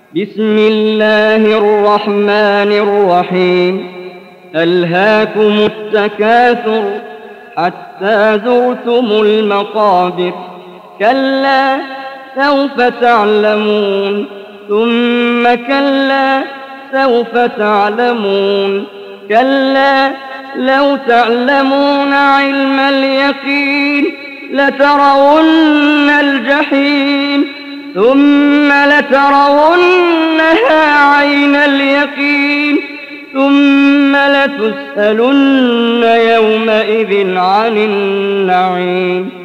بسم الله الرحمن الرحيم. ألهاكم التكاثر حتى زرتم المقابر، كلا سوف تعلمون ثم كلا سوف تعلمون، كلا لو تعلمون علم اليقين لترون الجحيم ثم لترونها عين اليقين ثم لتسألن يومئذ عن النعيم.